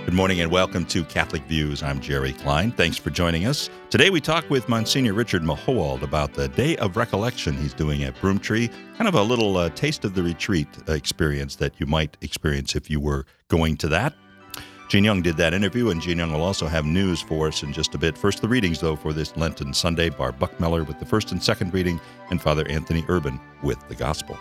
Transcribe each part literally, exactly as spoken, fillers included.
Good morning and welcome to Catholic Views. I'm Jerry Klein. Thanks for joining us. Today we talk with Monsignor Richard Mahowald about the Day of Recollection he's doing at Broomtree, kind of a little uh, taste of the retreat experience that you might experience if you were going to that. Gene Young did that interview, and Gene Young will also have news for us in just a bit. First, the readings, though, for this Lenten Sunday. Barb Buckmeller with the first and second reading, and Father Anthony Urban with the Gospel.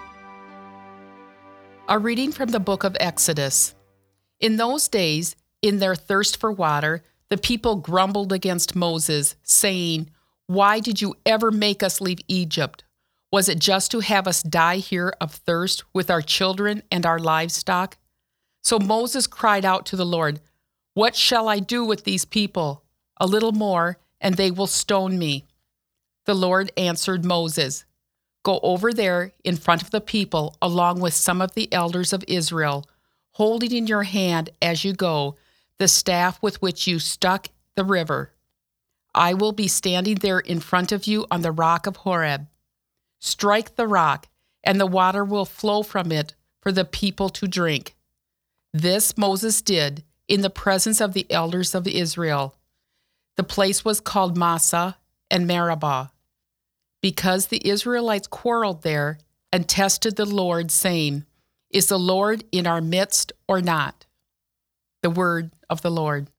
A reading from the book of Exodus. In those days, in their thirst for water, the people grumbled against Moses, saying, "Why did you ever make us leave Egypt? Was it just to have us die here of thirst with our children and our livestock?" So Moses cried out to the Lord, "What shall I do with these people? A little more, and they will stone me." The Lord answered Moses, "Go over there in front of the people along with some of the elders of Israel, holding in your hand as you go the staff with which you struck the river. I will be standing there in front of you on the rock of Horeb. Strike the rock, and the water will flow from it for the people to drink." This Moses did in the presence of the elders of Israel. The place was called Massah and Meribah, because the Israelites quarreled there and tested the Lord, saying, "Is the Lord in our midst or not?" The word of the Lord.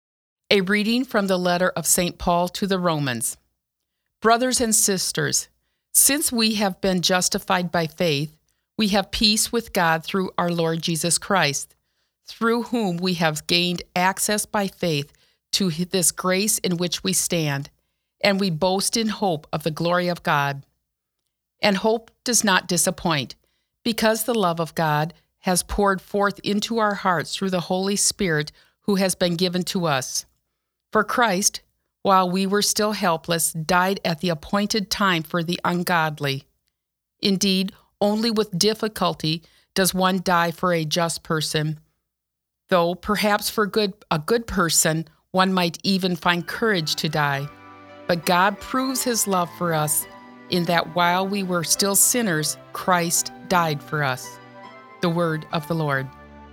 A reading from the letter of Saint Paul to the Romans. Brothers and sisters, since we have been justified by faith, we have peace with God through our Lord Jesus Christ, through whom we have gained access by faith to this grace in which we stand, and we boast in hope of the glory of God. And hope does not disappoint, because the love of God has poured forth into our hearts through the Holy Spirit who has been given to us. For Christ, while we were still helpless, died at the appointed time for the ungodly. Indeed, only with difficulty does one die for a just person, though perhaps for good a good person one might even find courage to die. But God proves his love for us in that while we were still sinners, Christ died for us. The word of the Lord.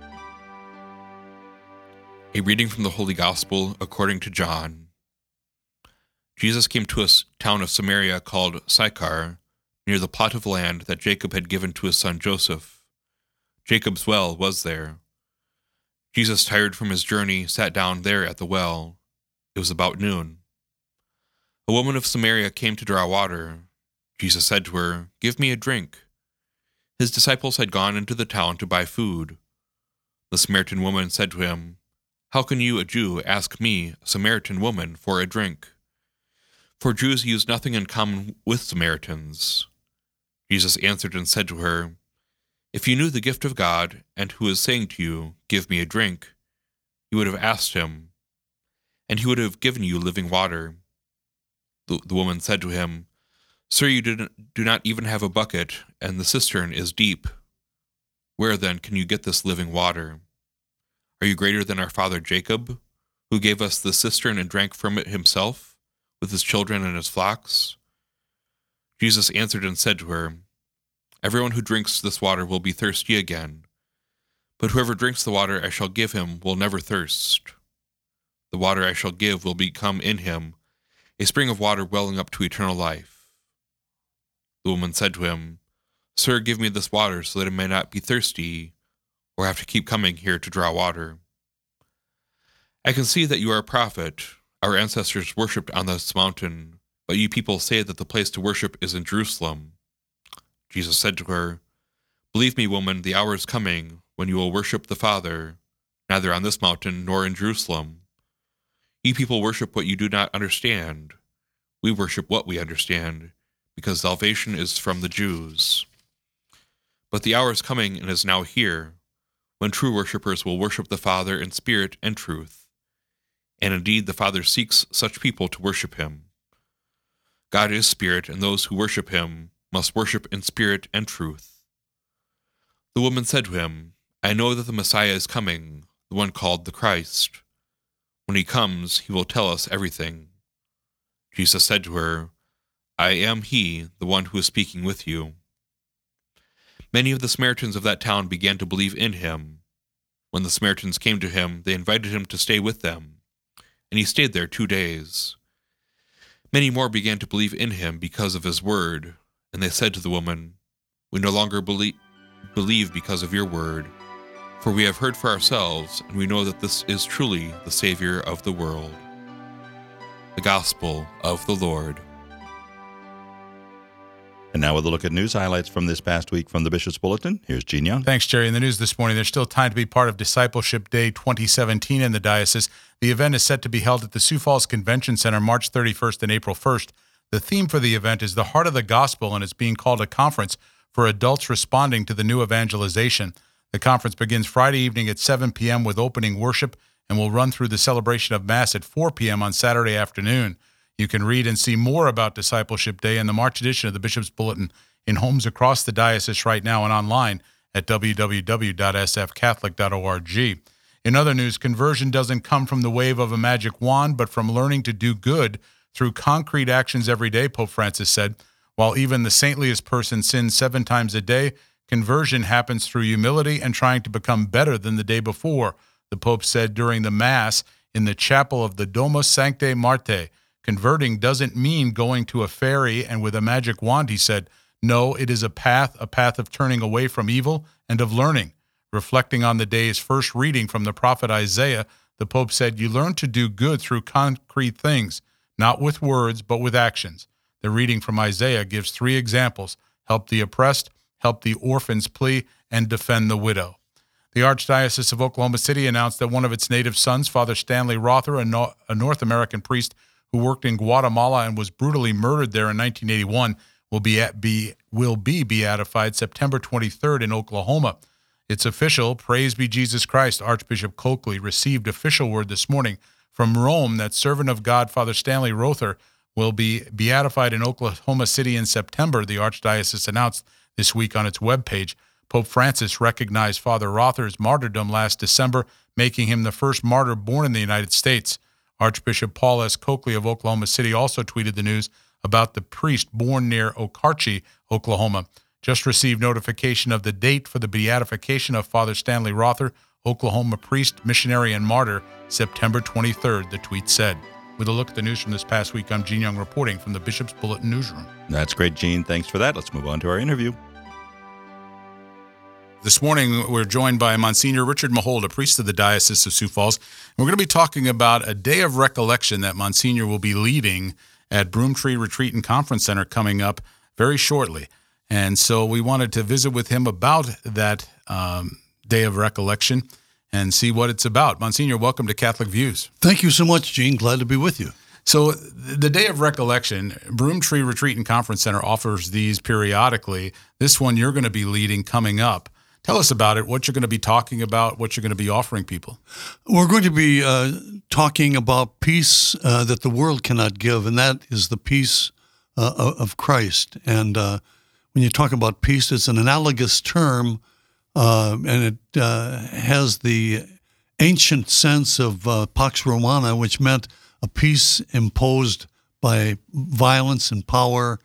A reading from the Holy Gospel according to John. Jesus came to a town of Samaria called Sychar, near the plot of land that Jacob had given to his son Joseph. Jacob's well was there. Jesus, tired from his journey, sat down there at the well. It was about noon. A woman of Samaria came to draw water. Jesus said to her, "Give me a drink." His disciples had gone into the town to buy food. The Samaritan woman said to him, "How can you, a Jew, ask me, a Samaritan woman, for a drink?" For Jews use nothing in common with Samaritans. Jesus answered and said to her, "If you knew the gift of God, and who is saying to you, 'Give me a drink,' you would have asked him, and he would have given you living water." The, the woman said to him, "Sir, you do not even have a bucket, and the cistern is deep. Where then can you get this living water? Are you greater than our father Jacob, who gave us the cistern and drank from it himself, with his children and his flocks?" Jesus answered and said to her, "Everyone who drinks this water will be thirsty again, but whoever drinks the water I shall give him will never thirst. The water I shall give will become in him a spring of water welling up to eternal life." The woman said to him, "Sir, give me this water so that I may not be thirsty or have to keep coming here to draw water. I can see that you are a prophet. Our ancestors worshipped on this mountain, but you people say that the place to worship is in Jerusalem." Jesus said to her, "Believe me, woman, the hour is coming when you will worship the Father, neither on this mountain nor in Jerusalem. You people worship what you do not understand. We worship what we understand, because salvation is from the Jews. But the hour is coming and is now here, when true worshippers will worship the Father in spirit and truth. And indeed the Father seeks such people to worship him. God is spirit, and those who worship him must worship in spirit and truth." The woman said to him, "I know that the Messiah is coming, the one called the Christ. When he comes, he will tell us everything." Jesus said to her, "I am he, the one who is speaking with you." Many of the Samaritans of that town began to believe in him. When the Samaritans came to him, they invited him to stay with them, and he stayed there two days. Many more began to believe in him because of his word, and they said to the woman, "We no longer believe, believe because of your word, for we have heard for ourselves, and we know that this is truly the Savior of the world." The Gospel of the Lord. And now with a look at news highlights from this past week from the Bishop's Bulletin, here's Gene Young. Thanks, Jerry. In the news this morning, there's still time to be part of Discipleship Day twenty seventeen in the diocese. The event is set to be held at the Sioux Falls Convention Center March thirty-first and April first. The theme for the event is the Heart of the Gospel, and it's being called a conference for adults responding to the new evangelization. The conference begins Friday evening at seven p.m. with opening worship and will run through the celebration of Mass at four p.m. on Saturday afternoon. You can read and see more about Discipleship Day in the March edition of the Bishop's Bulletin in homes across the diocese right now and online at w w w dot s f catholic dot org. In other news, conversion doesn't come from the wave of a magic wand, but from learning to do good through concrete actions every day, Pope Francis said. While even the saintliest person sins seven times a day, conversion happens through humility and trying to become better than the day before, the Pope said during the Mass in the chapel of the Domus Sanctae Martyr. Converting doesn't mean going to a fairy and with a magic wand, he said. No, it is a path, a path of turning away from evil and of learning. Reflecting on the day's first reading from the prophet Isaiah, the Pope said, "You learn to do good through concrete things, not with words, but with actions." The reading from Isaiah gives three examples: help the oppressed, help the orphan's plea, and defend the widow. The Archdiocese of Oklahoma City announced that one of its native sons, Father Stanley Rother, a, no- a North American priest who worked in Guatemala and was brutally murdered there in nineteen eighty-one, will be at, be will be beatified September twenty-third in Oklahoma. It's official. Praise be Jesus Christ. Archbishop Coakley received official word this morning from Rome that servant of God, Father Stanley Rother, will be beatified in Oklahoma City in September, the Archdiocese announced this week on its webpage. Pope Francis recognized Father Rother's martyrdom last December, making him the first martyr born in the United States. Archbishop Paul S. Coakley of Oklahoma City also tweeted the news about the priest born near Okarche, Oklahoma. Just received notification of the date for the beatification of Father Stanley Rother, Oklahoma priest, missionary, and martyr, September twenty-third, the tweet said. With a look at the news from this past week, I'm Gene Young reporting from the Bishop's Bulletin newsroom. That's great, Gene. Thanks for that. Let's move on to our interview. This morning, we're joined by Monsignor Richard Mahold, a priest of the Diocese of Sioux Falls. And we're going to be talking about a day of recollection that Monsignor will be leading at Broomtree Retreat and Conference Center coming up very shortly. And so we wanted to visit with him about that um, day of recollection and see what it's about. Monsignor, welcome to Catholic Views. Thank you so much, Gene. Glad to be with you. So the Day of Recollection, Broomtree Retreat and Conference Center offers these periodically. This one you're going to be leading coming up. Tell us about it, what you're going to be talking about, what you're going to be offering people. We're going to be uh, talking about peace uh, that the world cannot give, and that is the peace uh, of Christ. And uh, when you talk about peace, it's an analogous term, uh, and it uh, has the ancient sense of uh, Pax Romana, which meant a peace imposed by violence and power,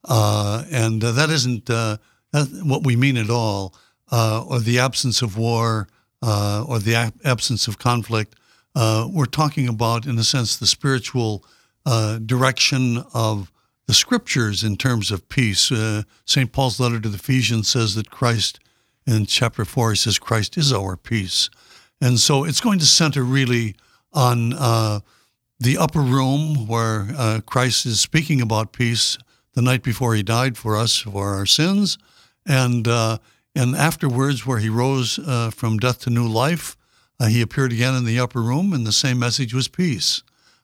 uh, and uh, that isn't uh, that what we mean at all. Uh, or the absence of war, uh, or the a- absence of conflict. Uh, we're talking about, in a sense, the spiritual uh, direction of the Scriptures in terms of peace. Uh, Saint Paul's letter to the Ephesians says that Christ, in chapter four, he says Christ is our peace. And so it's going to center really on uh, the upper room where uh, Christ is speaking about peace the night before he died for us, for our sins, and uh, And afterwards, where he rose uh, from death to new life, uh, he appeared again in the upper room, and the same message was peace.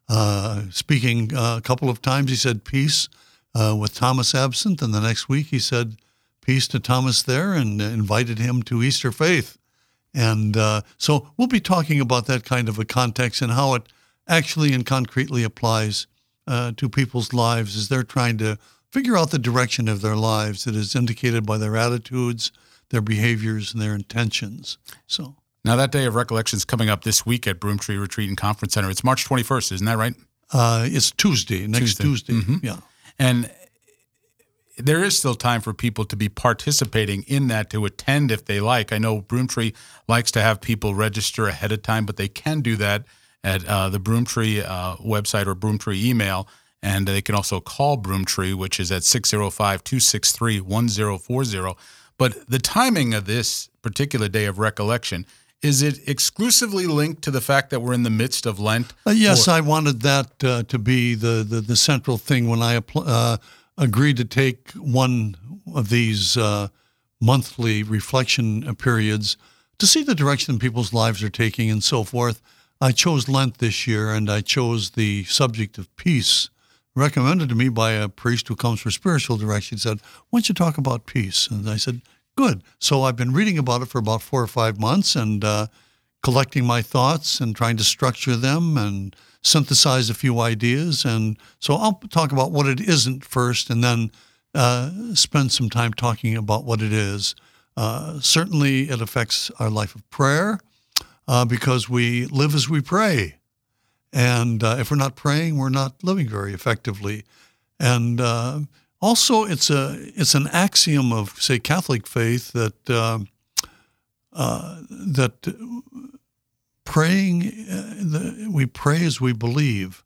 Uh, speaking uh, a couple of times, he said peace uh, with Thomas absent, and the next week he said peace to Thomas there and invited him to Easter faith. And uh, so we'll be talking about that kind of a context and how it actually and concretely applies uh, to people's lives as they're trying to figure out the direction of their lives that is indicated by their attitudes, their behaviors, and their intentions. So now that Day of Recollection is coming up this week at Broomtree Retreat and Conference Center. It's March twenty-first, isn't that right? Uh, it's Tuesday, next Tuesday. Tuesday. Mm-hmm. Yeah. And there is still time for people to be participating in that, to attend if they like. I know Broomtree likes to have people register ahead of time, but they can do that at uh, the Broomtree uh, website or Broomtree email, and they can also call Broomtree, which is at six oh five, two six three, one oh four oh. But the timing of this particular day of recollection, is it exclusively linked to the fact that we're in the midst of Lent? Uh, yes, or- I wanted that uh, to be the, the, the central thing when I uh, agreed to take one of these uh, monthly reflection periods to see the direction people's lives are taking and so forth. I chose Lent this year, and I chose the subject of peace, recommended to me by a priest who comes for spiritual direction. He said, why don't you talk about peace? And I said, good. So I've been reading about it for about four or five months and uh, collecting my thoughts and trying to structure them and synthesize a few ideas. And so I'll talk about what it isn't first, and then uh, spend some time talking about what it is. Uh, certainly it affects our life of prayer uh, because we live as we pray. And uh, if we're not praying, we're not living very effectively. And uh, also, it's a it's an axiom of, say, Catholic faith that uh, uh, that praying uh, the, we pray as we believe,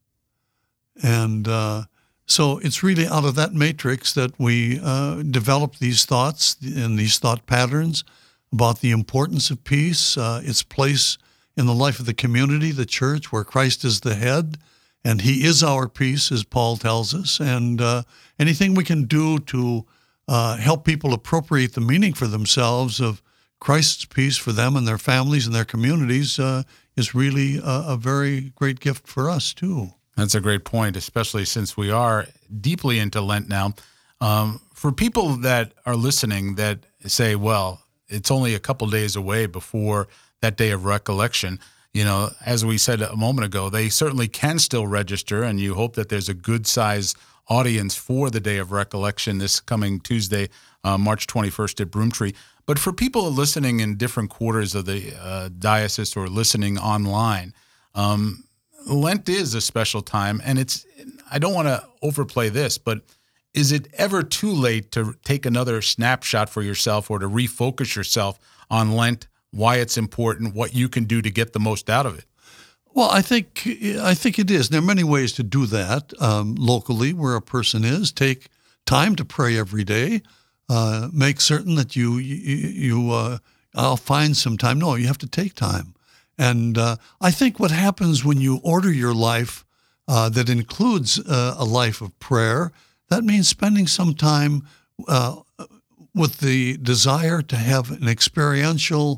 and uh, so it's really out of that matrix that we uh, develop these thoughts and these thought patterns about the importance of peace, uh, its place in the life of the community, the church, where Christ is the head, and He is our peace, as Paul tells us. And uh, anything we can do to uh, help people appropriate the meaning for themselves of Christ's peace for them and their families and their communities uh, is really a, a very great gift for us, too. That's a great point, especially since we are deeply into Lent now. Um, for people that are listening that say, well, it's only a couple days away before that day of recollection, you know, as we said a moment ago, they certainly can still register, and you hope that there's a good size audience for the day of recollection this coming Tuesday, uh, March twenty-first at Broomtree. But for people listening in different quarters of the uh, diocese or listening online, um, Lent is a special time, and it's, I don't want to overplay this, but is it ever too late to take another snapshot for yourself or to refocus yourself on Lent, why it's important, what you can do to get the most out of it? Well, I think I think it is. There are many ways to do that um, locally, where a person is. Take time to pray every day. Uh, make certain that you you, you uh, I'll find some time. No, you have to take time. And uh, I think what happens when you order your life uh, that includes uh, a life of prayer, that means spending some time uh, with the desire to have an experiential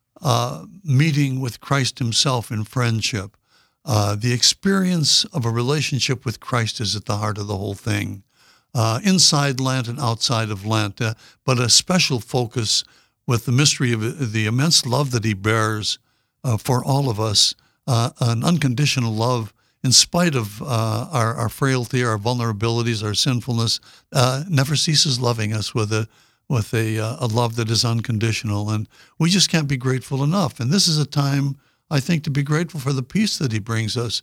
Uh, meeting with Christ Himself in friendship. Uh, the experience of a relationship with Christ is at the heart of the whole thing, uh, inside Lent and outside of Lent, uh, but a special focus with the mystery of the immense love that He bears uh, for all of us, uh, an unconditional love in spite of uh, our, our frailty, our vulnerabilities, our sinfulness, uh, never ceases loving us with a with a, uh, a love that is unconditional. And we just can't be grateful enough. And this is a time, I think, to be grateful for the peace that He brings us.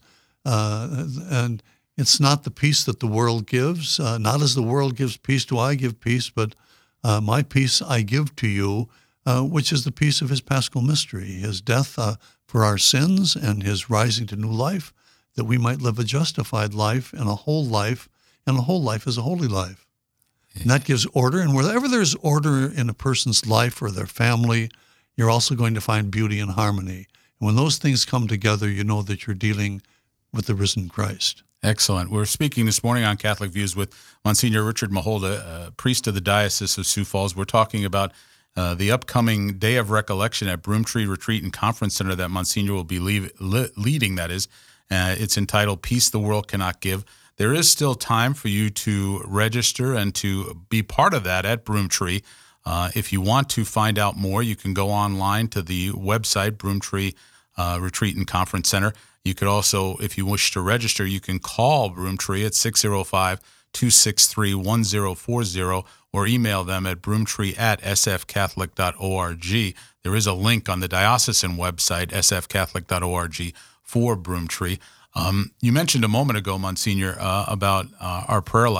Uh, and it's not the peace that the world gives. Uh, not as the world gives peace do I give peace, but uh, my peace I give to you, uh, which is the peace of His paschal mystery, His death uh, for our sins and His rising to new life, that we might live a justified life and a whole life, and a whole life is a holy life. And that gives order. And wherever there's order in a person's life or their family, you're also going to find beauty and harmony. And when those things come together, you know that you're dealing with the risen Christ. Excellent. We're speaking this morning on Catholic Views with Monsignor Richard Maholda, a priest of the Diocese of Sioux Falls. We're talking about uh, the upcoming Day of Recollection at Broomtree Retreat and Conference Center that Monsignor will be leave, le- leading, that is. Uh, it's entitled Peace the World Cannot Give. There is still time for you to register and to be part of that at Broomtree. Uh, if you want to find out more, you can go online to the website, Broomtree uh, Retreat and Conference Center. You could also, if you wish to register, you can call Broomtree at six oh five, two six three, one oh four oh or email them at broomtree at s f catholic dot org. There is a link on the diocesan website, s f catholic dot org, for Broomtree. Um, you mentioned a moment ago, Monsignor, uh, about uh, our prayer life.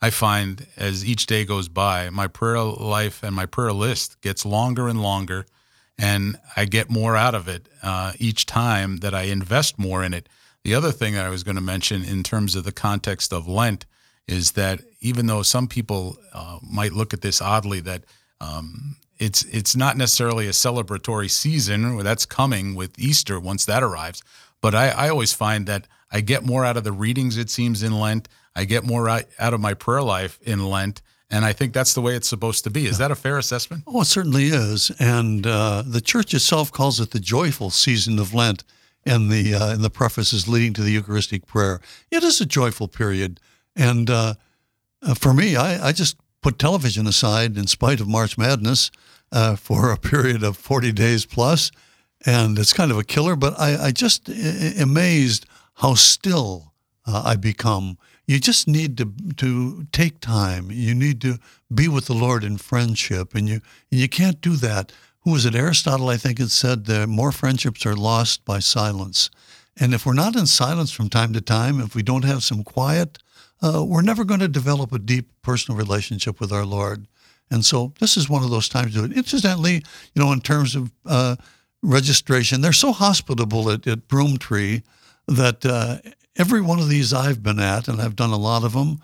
I find as each day goes by, my prayer life and my prayer list gets longer and longer, and I get more out of it uh, each time that I invest more in it. The other thing that I was going to mention in terms of the context of Lent is that even though some people uh, might look at this oddly, that um, it's it's not necessarily a celebratory season, or that's coming with Easter once that arrives, but I, I always find that I get more out of the readings, it seems, in Lent. I get more out of my prayer life in Lent, and I think that's the way it's supposed to be. Is that a fair assessment? Oh, it certainly is. And uh, the church itself calls it the joyful season of Lent, and the uh, in the prefaces leading to the Eucharistic prayer. It is a joyful period. And uh, uh, for me, I, I just put television aside in spite of March Madness uh, for a period of forty days plus, and it's kind of a killer, but I, I just I- amazed how still uh, I become. You just need to to take time. You need to be with the Lord in friendship, and you and you can't do that. Who was it? Aristotle, I think, it said that more friendships are lost by silence. And if we're not in silence from time to time, if we don't have some quiet, uh, we're never going to develop a deep personal relationship with our Lord. And so this is one of those times to do it. Incidentally, you know, in terms of uh, registration, they're so hospitable at, at Broomtree that uh, every one of these I've been at, and I've done a lot of them,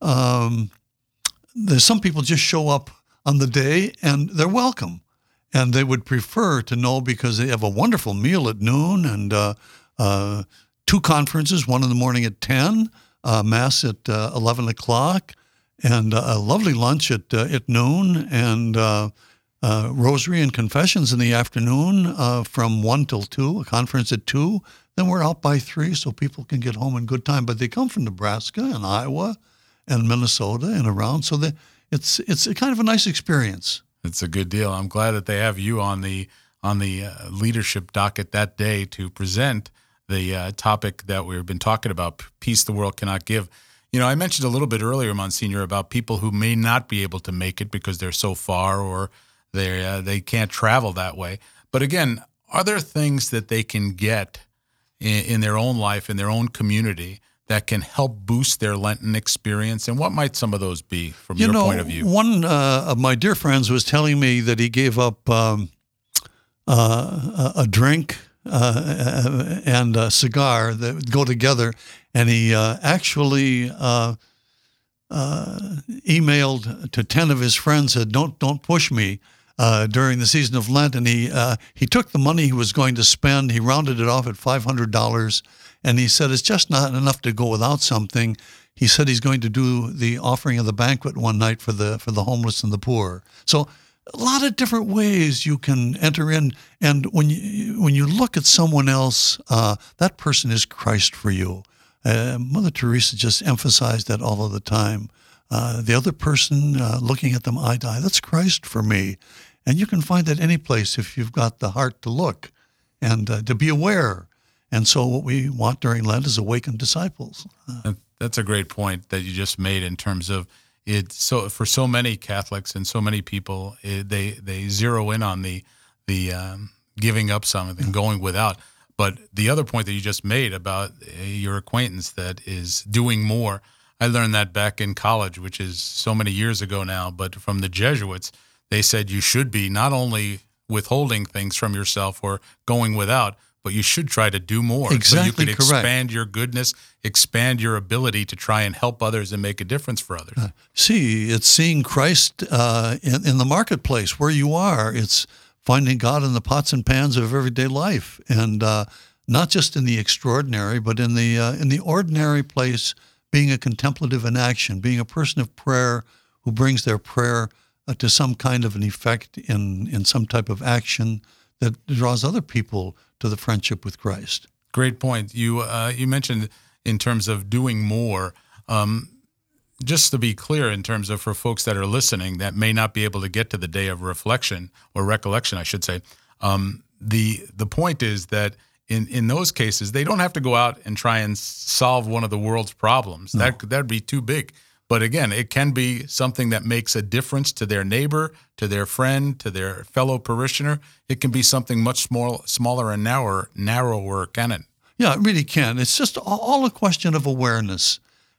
um, there's some people just show up on the day and they're welcome. And they would prefer to know because they have a wonderful meal at noon and uh, uh, two conferences, one in the morning at ten, uh, Mass at uh, eleven o'clock, and uh, a lovely lunch at uh, at noon, and uh, uh, Rosary and Confessions in the afternoon uh, from one till two, a conference at two. Then we're out by three so people can get home in good time. But they come from Nebraska and Iowa and Minnesota and around, so they, it's it's a kind of a nice experience. It's a good deal. I'm glad that they have you on the on the uh, leadership docket that day to present the uh, topic that we've been talking about, peace the world cannot give. You know, I mentioned a little bit earlier, Monsignor, about people who may not be able to make it because they're so far or they uh, they can't travel that way. But again, are there things that they can get in, in their own life, in their own community, that can help boost their Lenten experience? And what might some of those be from you your know, point of view? One uh, of my dear friends was telling me that he gave up um, uh, a drink uh, and a cigar that would go together, and he uh, actually uh, uh, emailed to ten of his friends, said, don't don't push me uh, during the season of Lent. And he, uh, he took the money he was going to spend, he rounded it off at five hundred dollars, and he said, it's just not enough to go without something. He said he's going to do the offering of the banquet one night for the for the homeless and the poor. So a lot of different ways you can enter in. And when you when you look at someone else, uh, that person is Christ for you. Uh, Mother Teresa just emphasized that all of the time. Uh, the other person, uh, looking at them eye to eye, that's Christ for me. And you can find that any place if you've got the heart to look and uh, to be aware. And so what we want during Lent is awakened disciples. Uh, That's a great point that you just made in terms of it. So for so many Catholics and so many people, it, they they zero in on the the um, giving up something, going without. But the other point that you just made about uh, your acquaintance that is doing more, I learned that back in college, which is so many years ago now. But from the Jesuits, they said you should be not only withholding things from yourself or going without, but you should try to do more. Exactly so you could correct. expand your goodness, expand your ability to try and help others and make a difference for others. Uh, see, it's seeing Christ uh, in, in the marketplace where you are. It's finding God in the pots and pans of everyday life, and uh, not just in the extraordinary, but in the uh, in the ordinary place, being a contemplative in action, being a person of prayer who brings their prayer uh, to some kind of an effect in, in some type of action that draws other people to the friendship with Christ. Great point. You uh, you mentioned in terms of doing more. Um, just to be clear, in terms of for folks that are listening that may not be able to get to the day of reflection or recollection, I should say, um, the the point is that in, in those cases they don't have to go out and try and solve one of the world's problems. No. That that'd be too big. But again, it can be something that makes a difference to their neighbor, to their friend, to their fellow parishioner. It can be something much small, smaller and narrower, narrower, can it? Yeah, it really can. It's just all a question of awareness.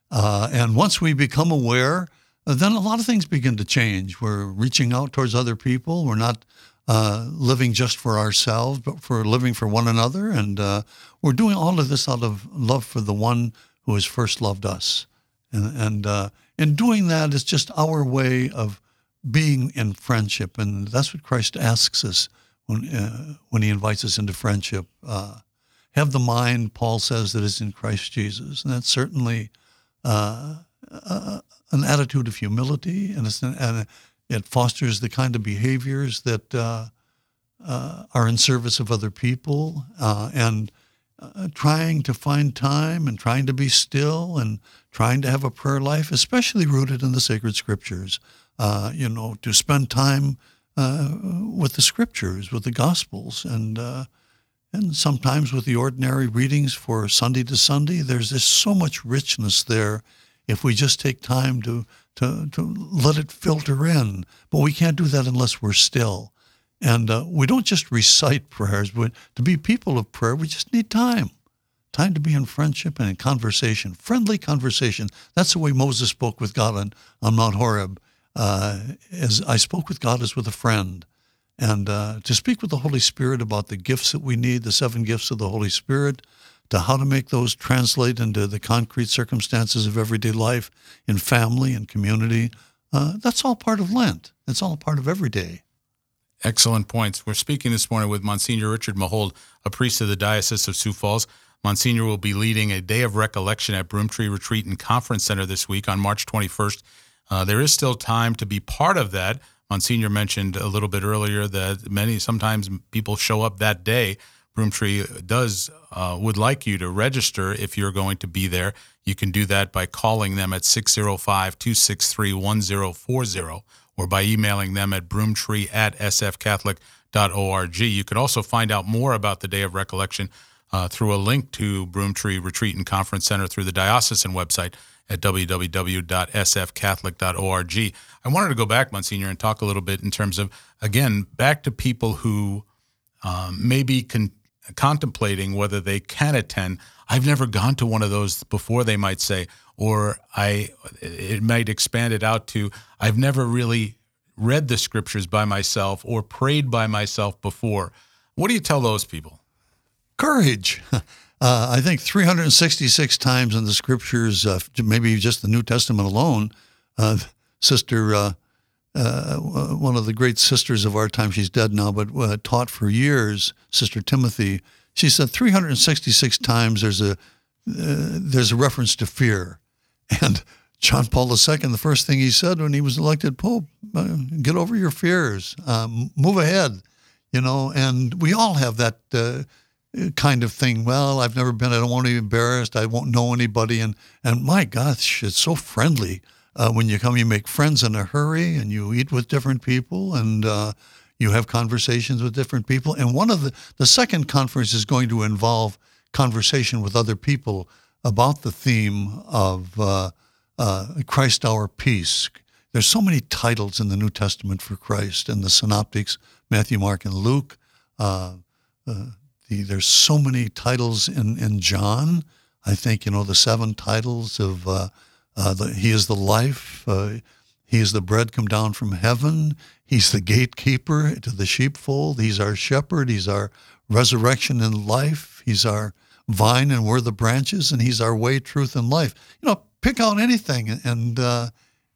Uh, and once we become aware, uh, then a lot of things begin to change. We're reaching out towards other people. We're not uh, living just for ourselves, but for living for one another. And uh, we're doing all of this out of love for the one who has first loved us. And, and uh, in doing that, it's just our way of being in friendship. And that's what Christ asks us when, uh, when he invites us into friendship. Uh, have the mind, Paul says, that is in Christ Jesus. And that's certainly uh, uh, an attitude of humility, and, it's an, and it fosters the kind of behaviors that uh, uh, are in service of other people, uh, and uh, trying to find time and trying to be still and trying to have a prayer life, especially rooted in the sacred scriptures. Uh, you know, to spend time uh, with the scriptures, with the Gospels, and uh, and sometimes with the ordinary readings for Sunday to Sunday. There's just so much richness there if we just take time to, to, to let it filter in. But we can't do that unless we're still. And uh, we don't just recite prayers, but to be people of prayer, we just need time. Time to be in friendship and in conversation, friendly conversation. That's the way Moses spoke with God on, on Mount Horeb. Uh, as I spoke with God as with a friend. And uh, to speak with the Holy Spirit about the gifts that we need, the seven gifts of the Holy Spirit, to how to make those translate into the concrete circumstances of everyday life in family and community. Uh, that's all part of Lent. It's all part of every day. Excellent points. We're speaking this morning with Monsignor Richard Mahold, a priest of the Diocese of Sioux Falls. Monsignor will be leading a day of recollection at Broomtree Retreat and Conference Center this week on March twenty-first. Uh, there is still time to be part of that. Monsignor mentioned a little bit earlier that many, sometimes people show up that day. Broomtree does, uh, would like you to register if you're going to be there. You can do that by calling them at six oh five, two six three, one oh four oh or by emailing them at broomtree at s f catholic dot org. You could also find out more about the Day of Recollection uh, through a link to Broomtree Retreat and Conference Center through the diocesan website at w w w dot s f catholic dot org. I wanted to go back, Monsignor, and talk a little bit in terms of, again, back to people who um, may be con- contemplating whether they can attend. I've never gone to one of those before, they might say, or I. it might expand it out to, I've never really read the scriptures by myself or prayed by myself before. What do you tell those people? Courage. Uh, I think three hundred sixty-six times in the scriptures, uh, maybe just the New Testament alone, uh, Sister, uh, uh, one of the great sisters of our time, she's dead now, but uh, taught for years, Sister Timothy, she said three hundred sixty-six times there's a uh, there's a reference to fear. And John Paul the Second, the first thing he said when he was elected Pope, uh, get over your fears, um, move ahead, you know, and we all have that uh, kind of thing. Well, I've never been, I don't want to be embarrassed, I won't know anybody. And, and my gosh, it's so friendly. Uh, when you come, you make friends in a hurry and you eat with different people and uh, you have conversations with different people. And one of the, the second conference is going to involve conversation with other people about the theme of uh, uh, Christ our peace. There's so many titles in the New Testament for Christ and the synoptics, Matthew, Mark, and Luke. Uh, uh, The, there's so many titles in, in John. I think, you know, the seven titles of uh, uh, the, He is the life, uh, He is the bread come down from heaven, He's the gatekeeper to the sheepfold, He's our shepherd, He's our resurrection and life, He's our vine and we're the branches, and He's our way, truth, and life. You know, pick out anything and uh,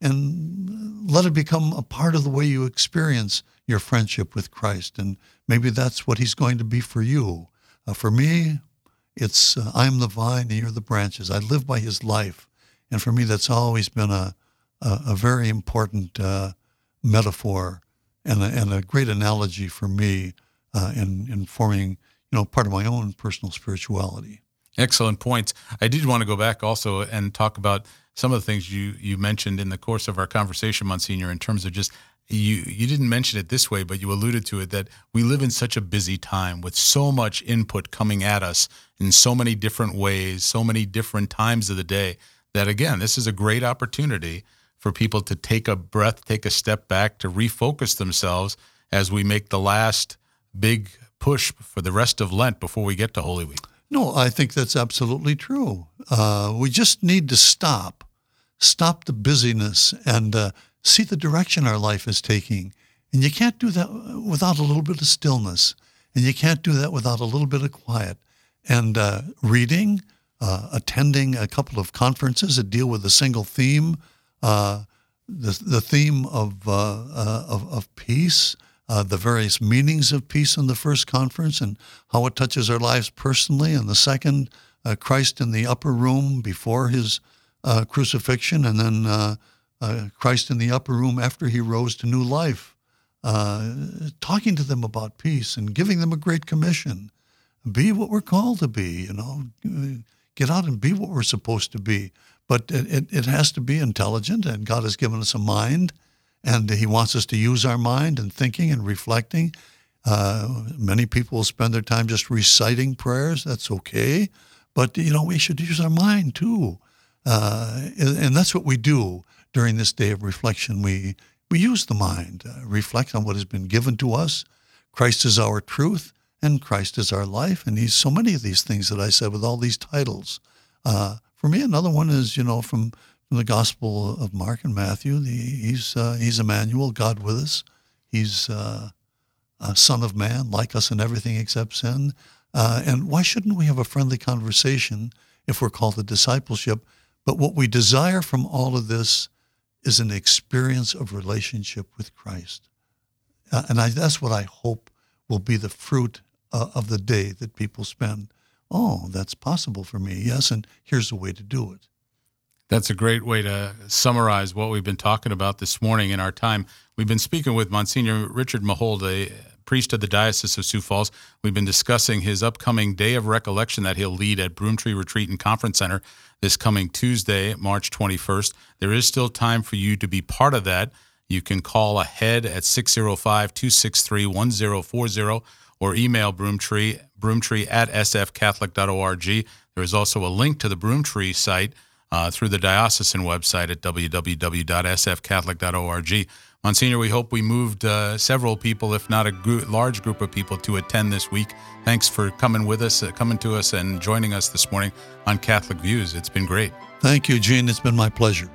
and let it become a part of the way you experience your friendship with Christ. And maybe that's what He's going to be for you. Uh, for me, it's uh, I'm the vine and you're the branches. I live by His life. And for me, that's always been a, a, a very important uh, metaphor and a, and a great analogy for me uh, in, in forming, you know, part of my own personal spirituality. Excellent points. I did want to go back also and talk about some of the things you, you mentioned in the course of our conversation, Monsignor, in terms of just, you, you didn't mention it this way, but you alluded to it, that we live in such a busy time with so much input coming at us in so many different ways, so many different times of the day, that again, this is a great opportunity for people to take a breath, take a step back, to refocus themselves as we make the last big push for the rest of Lent before we get to Holy Week. No, I think that's absolutely true. Uh, we just need to stop, stop the busyness and uh, see the direction our life is taking. And you can't do that without a little bit of stillness. And you can't do that without a little bit of quiet. And uh, reading, uh, attending a couple of conferences that deal with a single theme, uh, the the theme of uh, uh, of, of peace, uh, the various meanings of peace in the first conference and how it touches our lives personally. And the second, uh, Christ in the upper room before his uh, crucifixion, and then uh, uh, Christ in the upper room after he rose to new life. Uh, talking to them about peace and giving them a great commission. Be what we're called to be, you know. Get out and be what we're supposed to be. But it, it, it has to be intelligent, and God has given us a mind, and he wants us to use our mind and thinking and reflecting. Uh, many people will spend their time just reciting prayers. That's okay. But, you know, we should use our mind too. Uh, and, and that's what we do during this day of reflection. We We use the mind, uh, reflect on what has been given to us. Christ is our truth, and Christ is our life. And he's so many of these things that I said with all these titles. Uh, for me, another one is, you know, from, from the Gospel of Mark and Matthew. The, he's uh, he's Emmanuel, God with us. He's uh, a Son of Man, like us in everything except sin. Uh, and why shouldn't we have a friendly conversation if we're called to discipleship? But what we desire from all of this is an experience of relationship with Christ. Uh, and I, that's what I hope will be the fruit uh, of the day that people spend. Oh, that's possible for me, yes, and here's the way to do it. That's a great way to summarize what we've been talking about this morning in our time. We've been speaking with Monsignor Richard Mahold, a priest of the Diocese of Sioux Falls. We've been discussing his upcoming Day of Recollection that he'll lead at Broomtree Retreat and Conference Center this coming Tuesday, March twenty-first. There is still time for you to be part of that. You can call ahead at six oh five, two six three, one oh four oh or email Broomtree, broomtree at s f catholic dot org. There is also a link to the Broomtree site uh, through the diocesan website at w w w dot s f catholic dot org. Monsignor, we hope we moved uh, several people, if not a gr- large group of people, to attend this week. Thanks for coming with us, uh, coming to us and joining us this morning on Catholic Views. It's been great. Thank you, Gene. It's been my pleasure.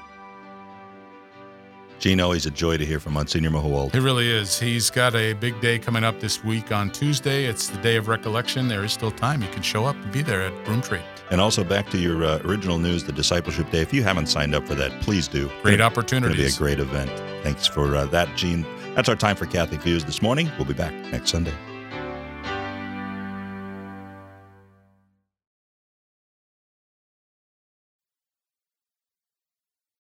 Gene, always a joy to hear from Monsignor Mahold. It really is. He's got a big day coming up this week on Tuesday. It's the Day of Recollection. There is still time. You can show up and be there at Broomtree. And also back to your uh, original news, the Discipleship Day. If you haven't signed up for that, please do. Great It's opportunities. going to be a great event. Thanks for uh, that, Gene. That's our time for Catholic Views this morning. We'll be back next Sunday.